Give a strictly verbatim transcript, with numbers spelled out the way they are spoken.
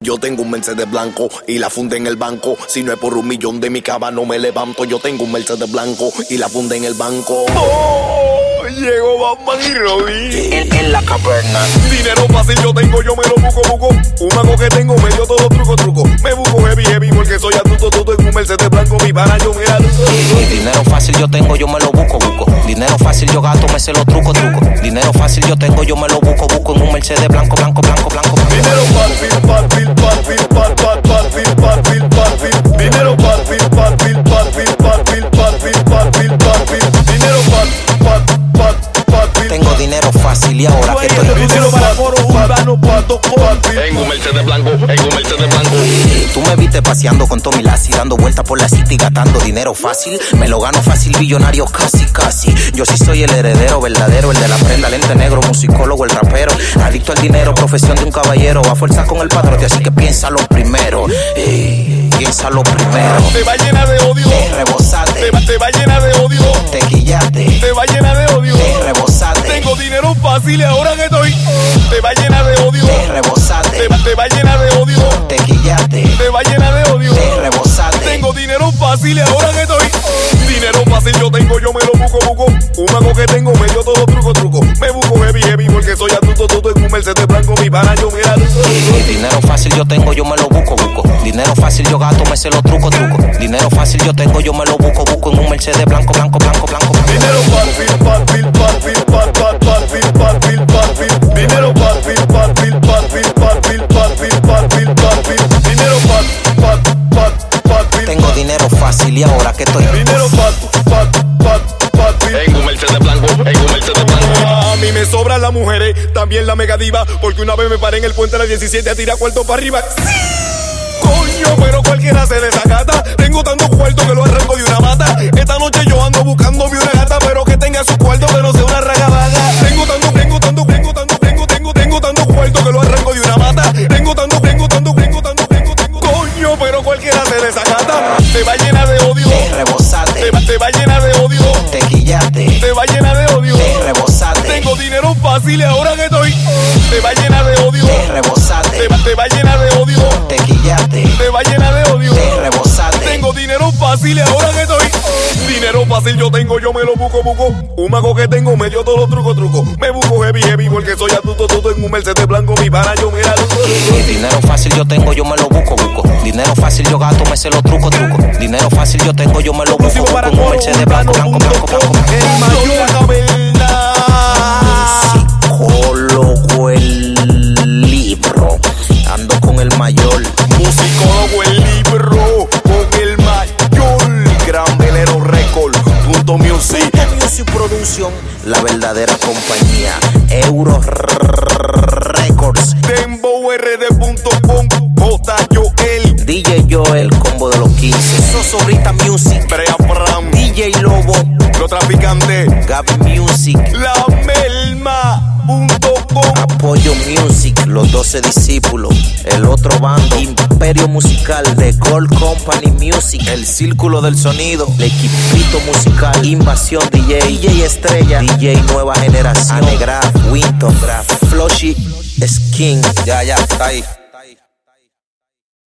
Yo tengo un Mercedes blanco y la fundé en el banco. Si no es por un millón de mi cama no me levanto. Yo tengo un Mercedes blanco y la fundé en el banco. ¡Oh! Llegó Batman y Robin en, en la caverna. Dinero fácil yo tengo, yo me lo busco, busco. Un mago que tengo medio todo truco, truco. Me busco heavy, heavy porque soy astuto, tuto. En un Mercedes blanco mi pana yo me aluto. Dinero fácil yo tengo, yo me lo busco, busco. Dinero fácil yo gasto, me sé los trucos, trucos. Dinero fácil yo tengo, yo me lo busco, busco. En un Mercedes blanco, blanco, blanco, blanco. Dinero fácil, fácil, fácil, fácil, fácil, fácil, fácil. Dinero fácil, fácil, fácil, fácil, fácil, fácil, fácil. Dinero fácil, fácil, fácil. Tengo dinero fácil y ahora que estoy dinero para foro urbano punto com. En un Mercedes blanco, en un Mercedes blanco. Tú me viste paseando con Tommy Lassie, dando vueltas por la city, gastando dinero fácil. Me lo gano fácil, billonario casi, casi. Yo sí soy el heredero verdadero, el de la prenda, lente negro, musicólogo, el rapero. Adicto al dinero, profesión de un caballero. A fuerza con el padrote, así que piénsalo primero. Ey, piénsalo primero. Te va llena de odio. Te rebosate. Te va, te va llena de odio. Te quillate. Te va llena de odio. Te rebosate. Tengo dinero fácil y ahora que estoy. Te va llena de odio. Te rebosate. Te va, te va llena de odio. Te quillate. Te va llena de odio. Te rebosate. Tengo dinero fácil y ahora que estoy. Dinero fácil yo tengo, yo me lo busco, busco. Un mago que tengo medio todo truco, truco. Me busco heavy, heavy porque soy astuto, tuto. En un Mercedes blanco mi pana yo me aluto. Dinero fácil yo tengo, yo me lo busco, busco. Dinero fácil yo gasto, me sé los trucos, trucos. Dinero fácil yo tengo, yo me lo busco, busco. En un Mercedes blanco, blanco, blanco, blanco. Dinero fácil, fácil, fácil, fácil, fácil, fácil, fácil. Dinero fácil, fácil, fácil, fácil, fácil, fácil, fácil. Dinero fácil, fácil, fácil, fácil. Tengo dinero fácil y ahora que estoy. Dinero fácil, fácil, fácil, fácil. En un Mercedes blanco, en un Mercedes blanco. A mí me sobran las mujeres, también la mega diva. Porque una vez me paré en el puente de la diecisiete a tirar cuarto para arriba. Coño, pero cualquiera se desacata. Tengo tantos cuartos que lo arranco de una mata. Esta noche yo ando buscándome una gata, pero que tenga su cuarto, que no sea una ragadaga. Tengo tanto, tengo tanto, tengo tanto, tengo, tengo, tengo tantos cuartos que lo arranco de una mata. Tengo tanto, tengo tanto, tengo tanto, tengo, tengo. Coño, pero cualquiera se desacata. Te va llena de odio. Te rebosate. Te va, te va llena de odio. Te quillate. Te va llena de odio. Te rebosate. Tengo dinero fácil y ahora que estoy. Te va llena de odio. Te rebosate. Te va, te va llena de odio. Te quillate. Te va llena de odio. Te rebosate. Tengo dinero fácil y ahora que estoy. Dinero fácil yo tengo, yo me lo busco, busco. Un mago que tengo medio todo truco, truco. Me busco heavy, heavy porque soy astuto, tuto. En un Mercedes blanco mi pana yo me aluto. Dinero fácil yo tengo, yo me lo busco, busco. Dinero fácil yo gasto, me sé los trucos, trucos. Dinero fácil yo tengo, yo me lo busco, busco. En un Mercedes blanco, blanco, blanco, blanco. El mayor caverna. Musicólogo el libro. Ando con el mayor. Musicólogo el libro. Con el mayor. Gran Velero Record. Punto Music. Punto Music Producción. La verdadera compañía. Euro Records. Dembow R D punto com. J. Joel. D J Joel, combo de los quince. Sosobrita Music. Brea Bram. D J Lobo. Los traficantes. Gaby Music. La Melma punto com. Apoyo Music. Los doce discípulos. El otro bando. Imperio Musical de Gold Company Music. El Círculo del Sonido. El Equipito Musical. Invasión D J. D J Estrella. D J Nueva Generación. Anegraph. Winton Graph. Floshy Skin. Ya, ya, está ahí.